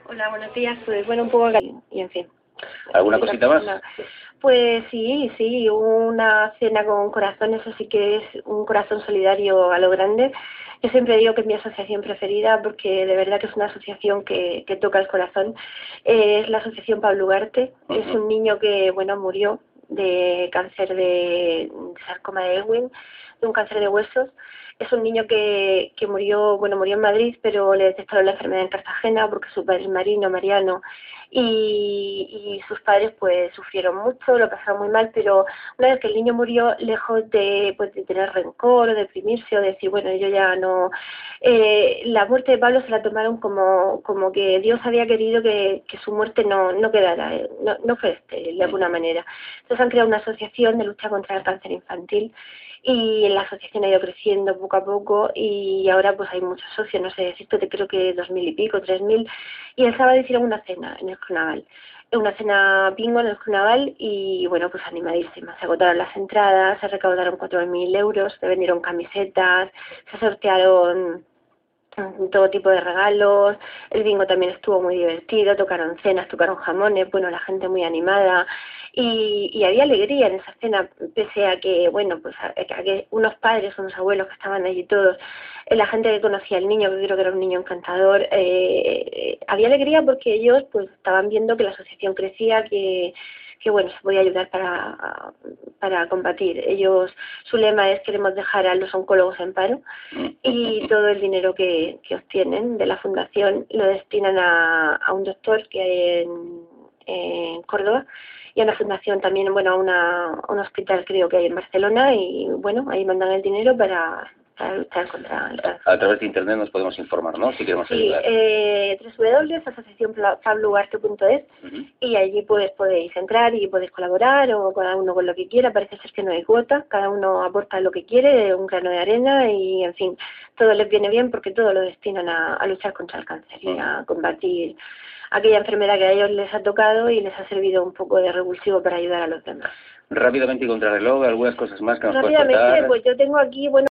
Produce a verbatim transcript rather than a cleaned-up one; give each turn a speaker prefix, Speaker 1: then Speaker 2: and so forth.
Speaker 1: Hola, buenos días. Pues bueno, un poco gal- y en fin.
Speaker 2: ¿Alguna cosita más?
Speaker 1: Pues sí, sí, una cena con corazones, así que es un corazón solidario a lo grande. Yo siempre digo que es mi asociación preferida porque de verdad que es una asociación que, que toca el corazón. Eh, es la asociación Pablo Ugarte. Uh-huh. Es un niño que, bueno, murió de cáncer de, de sarcoma de Ewing, de un cáncer de huesos. Es un niño que, que murió, bueno, murió en Madrid, pero le detectaron la enfermedad en Cartagena porque su padre es marino, Mariano, y, y sus padres pues sufrieron mucho, lo pasaron muy mal, pero una vez que el niño murió, lejos de, pues, de tener rencor o deprimirse o decir, bueno, yo ya no... Eh, la muerte de Pablo se la tomaron como, como que Dios había querido que, que su muerte no, no quedara, eh, no, no fue este, de alguna manera. Entonces han creado una asociación de lucha contra el cáncer infantil y la asociación ha ido creciendo poco a poco y ahora pues hay muchos socios, no sé decirte, creo que dos mil y pico, tres mil, y el sábado hicieron una cena en el Clunaval, una cena bingo en el Clunaval y bueno, pues animadísima, se agotaron las entradas, se recaudaron cuatro mil euros, se vendieron camisetas, se sortearon todo tipo de regalos, el bingo también estuvo muy divertido, tocaron cenas, tocaron jamones, bueno, la gente muy animada y, y había alegría en esa cena, pese a que, bueno, pues a, a que unos padres, unos abuelos que estaban allí todos, la gente que conocía al niño, que creo que era un niño encantador, eh, había alegría porque ellos pues estaban viendo que la asociación crecía, que que bueno, se podía ayudar para, para combatir. Ellos, su lema es queremos dejar a los oncólogos en paro y todo el dinero que, que obtienen de la fundación lo destinan a, a un doctor que hay en, en Córdoba y a una fundación también, bueno, a, una, a un hospital creo que hay en Barcelona y bueno, ahí mandan el dinero para... para luchar contra el cáncer.
Speaker 2: A través de internet nos podemos informar, ¿no? Si queremos
Speaker 1: sí,
Speaker 2: ayudar.
Speaker 1: Eh, doble u doble u doble u punto asociación pablo ugarte punto es uh-huh. Y allí pues podéis entrar y podéis colaborar o cada uno con lo que quiera. Parece ser que no hay cuota, cada uno aporta lo que quiere, un grano de arena y en fin, todo les viene bien porque todo lo destinan a, a luchar contra el cáncer uh-huh. y a combatir aquella enfermedad que a ellos les ha tocado y les ha servido un poco de revulsivo para ayudar a los demás.
Speaker 2: Rápidamente y contrarreloj, algunas cosas más que nos puedes
Speaker 1: Rápidamente,
Speaker 2: contar.
Speaker 1: pues yo tengo aquí, bueno,